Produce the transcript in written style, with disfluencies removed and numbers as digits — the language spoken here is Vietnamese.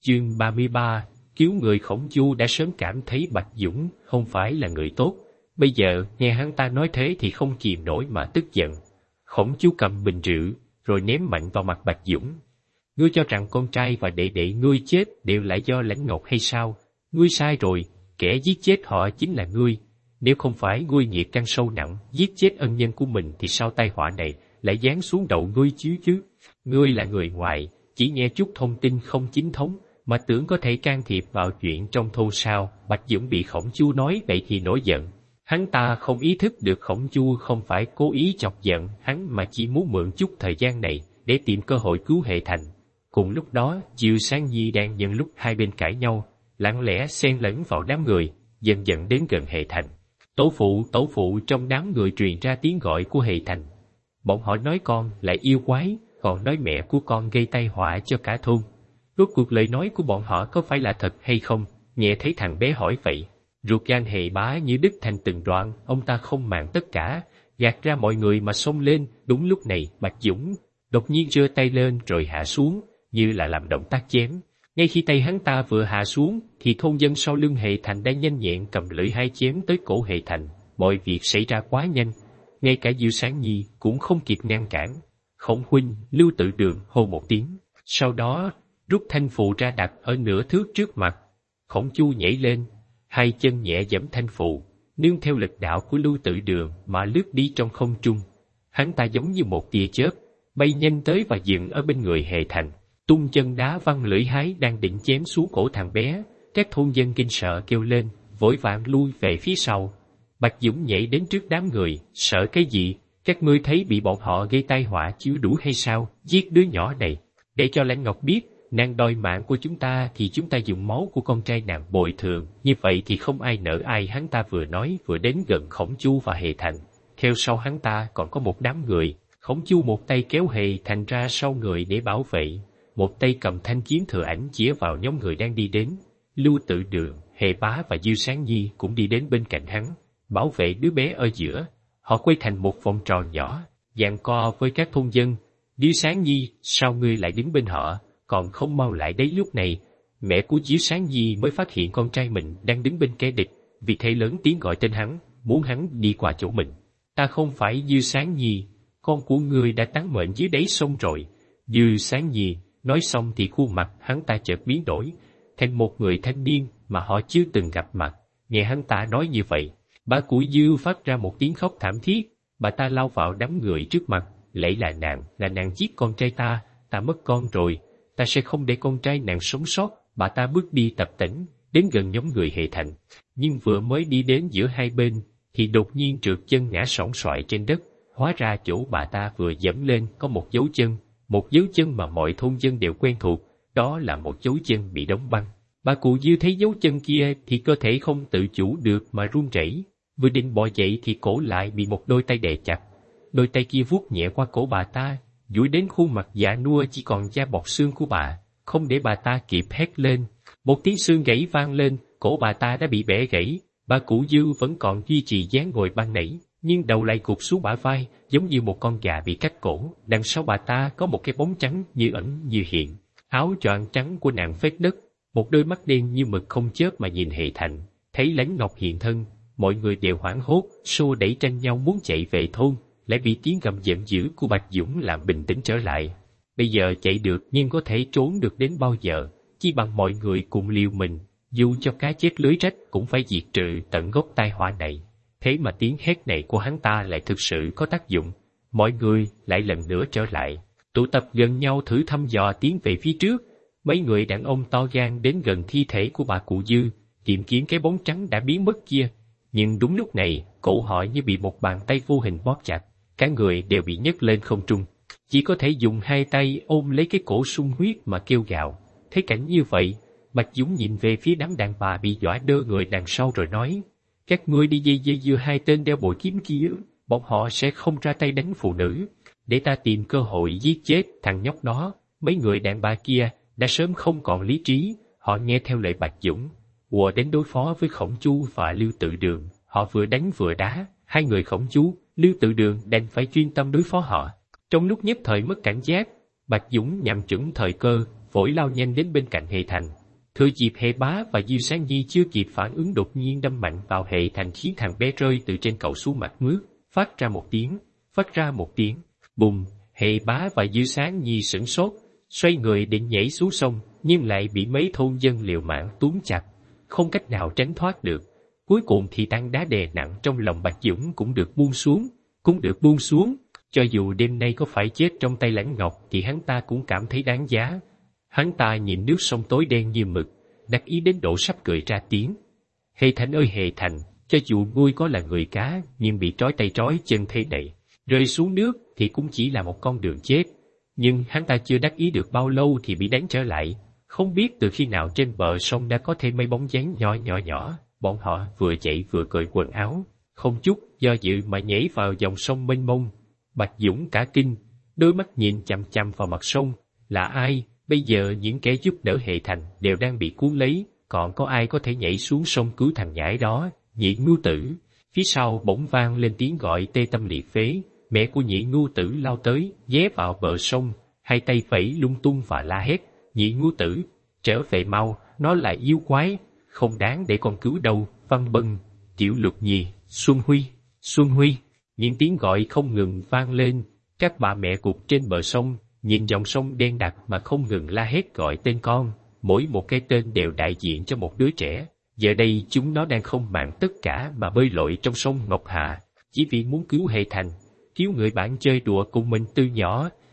Chương 33, cứu người. Khổng Chu đã sớm cảm thấy Bạch Dũng không phải là người tốt, bây giờ nghe hắn ta nói thế thì không kìm nổi mà tức giận. Khổng Chu cầm bình rượu rồi ném mạnh vào mặt Bạch Dũng. Ngươi cho rằng con trai và đệ đệ ngươi chết đều là do Lãnh Ngọc hay sao? Ngươi sai rồi, kẻ giết chết họ chính là ngươi. Nếu không phải ngươi nghiệp căn sâu nặng, giết chết ân nhân của mình thì sao tai họa này lại giáng xuống đầu ngươi chứ? Ngươi là người ngoài, chỉ nghe chút thông tin không chính thống mà tưởng có thể can thiệp vào chuyện trong thôn sao? Bạch Dũng bị Khổng Chu nói vậy thì nổi giận. Hắn ta không ý thức được Khổng Chu không phải cố ý chọc giận hắn mà chỉ muốn mượn chút thời gian này để tìm cơ hội cứu Hệ Thành. Cùng lúc đó, Diêu Sáng Nhi đang nhân lúc hai bên cãi nhau, lặng lẽ xen lẫn vào đám người, dần dần đến gần Hệ Thành. Tổ phụ, trong đám người truyền ra tiếng gọi của Hệ Thành. Bọn họ nói con là yêu quái, còn nói mẹ của con gây tai họa cho cả thôn. Rốt cuộc lời nói của bọn họ có phải là thật hay không? Nghe thấy thằng bé hỏi vậy, ruột gan Hệ Bá như đứt thành từng đoạn, ông ta không màng tất cả, gạt ra mọi người mà xông lên. Đúng lúc này, Bạch Dũng đột nhiên giơ tay lên rồi hạ xuống, như là làm động tác chém. Ngay khi tay hắn ta vừa hạ xuống, thì thôn dân sau lưng Hệ Thành đã nhanh nhẹn cầm lưỡi hái chém tới cổ Hệ Thành. Mọi việc xảy ra quá nhanh, ngay cả Diêu Sáng Nhi cũng không kịp ngăn cản. Khổng huynh, Lưu Tự Đường hô một tiếng, sau đó rút thanh phù ra đặt ở nửa thước trước mặt. Khổng Chu nhảy lên, hai chân nhẹ giẫm thanh phù, nương theo lực đạo của Lưu Tự Đường mà lướt đi trong không trung. Hắn ta giống như một tia chớp, bay nhanh tới và dừng ở bên người Hệ Thành, tung chân đá văng lưỡi hái đang định chém xuống cổ thằng bé. Các thôn dân kinh sợ kêu lên, vội vàng lui về phía sau. Bạch Dũng nhảy đến trước đám người, sợ cái gì? Các ngươi thấy bị bọn họ gây tai họa chưa đủ hay sao? Giết đứa nhỏ này, để cho Lãnh Ngọc biết, nàng đòi mạng của chúng ta thì chúng ta dùng máu của con trai nàng bồi thường, như vậy thì không ai nợ ai. Hắn ta vừa nói vừa đến gần Khổng Chu và Hệ Thành. Theo sau hắn ta còn có một đám người. Khổng Chu một tay kéo Hệ Thành ra sau người để bảo vệ, một tay cầm thanh kiếm thừa ảnh chĩa vào nhóm người đang đi đến. Lưu Tự Đường, Hệ Bá và Diêu Sáng Nhi cũng đi đến bên cạnh hắn, bảo vệ đứa bé ở giữa. Họ quay thành một vòng tròn nhỏ, giằng co với các thôn dân. Diêu Sáng Nhi, sao ngươi lại đứng bên họ, còn không mau lại đấy? Lúc này, mẹ của Diêu Sáng Nhi mới phát hiện con trai mình đang đứng bên kẻ địch, vì thế lớn tiếng gọi tên hắn, muốn hắn đi qua chỗ mình. Ta không phải Diêu Sáng Nhi, con của ngươi đã táng mệnh dưới đáy sông rồi. Diêu Sáng Nhi nói xong thì khuôn mặt hắn ta chợt biến đổi, thành một người thanh niên mà họ chưa từng gặp mặt. Nghe hắn ta nói như vậy, bà của Diêu phát ra một tiếng khóc thảm thiết. Bà ta lao vào đám người trước mặt, lạy là nàng giết con trai ta mất con rồi, ta sẽ không để con trai nàng sống sót. Bà ta bước đi tập tễnh đến gần nhóm người Hệ Thành, nhưng vừa mới đi đến giữa hai bên thì đột nhiên trượt chân ngã sõng soại trên đất. Hóa ra chỗ bà ta vừa dẫm lên có một dấu chân mà mọi thôn dân đều quen thuộc, đó là một dấu chân bị đóng băng. Bà cụ Diêu thấy dấu chân kia thì cơ thể không tự chủ được mà run rẩy, vừa định bò dậy thì cổ lại bị một đôi tay đè chặt. Đôi tay kia vuốt nhẹ qua cổ bà ta, duỗi đến khuôn mặt già nua chỉ còn da bọc xương của bà, không để bà ta kịp hét lên. Một tiếng xương gãy vang lên, cổ bà ta đã bị bẻ gãy. Bà cụ Diêu vẫn còn duy trì dáng ngồi ban nãy, nhưng đầu lại gục xuống bả vai, giống như một con gà bị cắt cổ. Đằng sau bà ta có một cái bóng trắng như ẩn như hiện, áo choàng trắng của nàng phết đất, một đôi mắt đen như mực không chớp mà nhìn Hệ Thành. Thấy Lãnh Ngọc hiện thân, mọi người đều hoảng hốt, xô đẩy tranh nhau muốn chạy về thôn, lại bị tiếng gầm giận dữ của Bạch Dũng làm bình tĩnh trở lại. Bây giờ chạy được nhưng có thể trốn được đến bao giờ? Chỉ bằng mọi người cùng liều mình, dù cho cá chết lưới rách cũng phải diệt trừ tận gốc tai họa này. Thế mà tiếng hét này của hắn ta lại thực sự có tác dụng. Mọi người lại lần nữa trở lại, tụ tập gần nhau thử thăm dò tiến về phía trước. Mấy người đàn ông to gan đến gần thi thể của bà cụ Dư, tìm kiếm cái bóng trắng đã biến mất kia. Nhưng đúng lúc này, cổ họ như bị một bàn tay vô hình bóp chặt, cả người đều bị nhấc lên không trung. Chỉ có thể dùng hai tay ôm lấy cái cổ sung huyết mà kêu gào. Thấy cảnh như vậy, Bạch Dũng nhìn về phía đám đàn bà bị dọa đơ người đằng sau rồi nói, các ngươi đi dây dưa hai tên đeo bội kiếm kia, bọn họ sẽ không ra tay đánh phụ nữ, để ta tìm cơ hội giết chết thằng nhóc đó. Mấy người đàn bà kia đã sớm không còn lý trí, họ nghe theo lời Bạch Dũng, ùa đến đối phó với Khổng Chu và Lưu Tự Đường. Họ vừa đánh vừa đá, hai người Khổng Chu, Lưu Tự Đường đành phải chuyên tâm đối phó họ. Trong lúc nhất thời mất cảnh giác, Bạch Dũng nhằm chuẩn thời cơ, vội lao nhanh đến bên cạnh Hệ Thành. Thừa dịp Hệ Bá và Diêu Sáng Nhi chưa kịp phản ứng, đột nhiên đâm mạnh vào Hệ Thành, khiến thằng bé rơi từ trên cầu xuống mặt nước, phát ra một tiếng, bùm. Hệ Bá và Diêu Sáng Nhi sửng sốt, xoay người định nhảy xuống sông, nhưng lại bị mấy thôn dân liều mạng túm chặt, không cách nào tránh thoát được. Cuối cùng thì tảng đá đè nặng trong lòng Bạch Dũng cũng được buông xuống. Cho dù đêm nay có phải chết trong tay Lãnh Ngọc thì hắn ta cũng cảm thấy đáng giá. Hắn ta nhìn nước sông tối đen như mực, đắc ý đến độ sắp cười ra tiếng. Hệ Thành ơi Hệ Thành, cho dù ngươi có là người cá, nhưng bị trói tay trói chân thế này, rơi xuống nước thì cũng chỉ là một con đường chết. Nhưng hắn ta chưa đắc ý được bao lâu thì bị đánh trở lại. Không biết từ khi nào trên bờ sông đã có thêm mấy bóng dáng nhỏ, bọn họ vừa chạy vừa cởi quần áo, không chút do dự mà nhảy vào dòng sông mênh mông. Bạch Dũng cả kinh, đôi mắt nhìn chằm chằm vào mặt sông. Là ai? Bây giờ những kẻ giúp đỡ Hệ Thành đều đang bị cuốn lấy, còn có ai có thể nhảy xuống sông cứu thằng nhãi đó? Nhị Ngưu Tử. Phía sau bỗng vang lên tiếng gọi tê tâm liệt phế. Mẹ của Nhị Ngưu Tử lao tới, ghé vào bờ sông, hai tay phẩy lung tung và la hét. Nhị Ngưu Tử, trở về mau, nó là yêu quái, không đáng để con cứu đâu. Văn Bân, Tiểu Lục Nhi, Xuân Huy. Những tiếng gọi không ngừng vang lên. Các bà mẹ gục trên bờ sông, nhìn dòng sông đen đặc mà không ngừng la hét gọi tên con. Mỗi một cái tên đều đại diện cho một đứa trẻ. Giờ đây chúng nó đang không màng tất cả mà bơi lội trong sông Ngọc Hà, chỉ vì muốn cứu Hệ Thành, cứu người bạn chơi đùa cùng mình từ nhỏ.